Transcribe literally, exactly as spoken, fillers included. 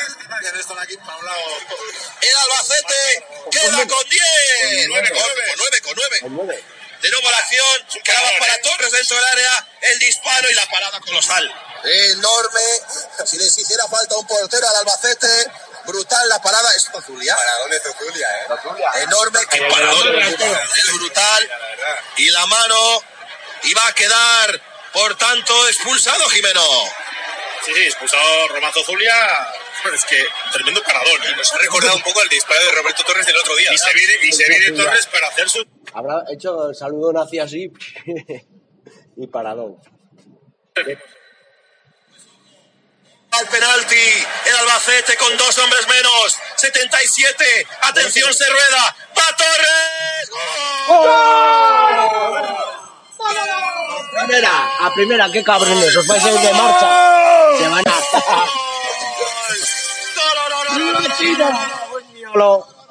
El Albacete queda con diez. Con nueve. De nuevo la acción, clava para Torres dentro del área, el disparo y la parada colosal. Enorme, si les hiciera falta un portero al Albacete, brutal la parada, es Zulia. Paradón de Zulia, ¿eh? Enorme, que paradón, es brutal, y la mano, y va a quedar, por tanto, expulsado Jimeno. Sí, sí, expulsado Romazo Zulia. Es que tremendo paradón, ¿eh? Nos ha recordado un poco el disparo de Roberto Torres del otro día. Y se viene, y se viene Torres para hacer su... Habrá hecho el saludo nazi así y paradón. Al penalti, el Albacete con dos hombres menos, setenta y siete, atención, se rueda, ¡va Torres! ¡Gol! A primera, a primera, qué cabrones, os vais a ir de marcha. Se van a... ¡Gol! ¡Gol! ¡Gol! ¡Gol! ¡Gol!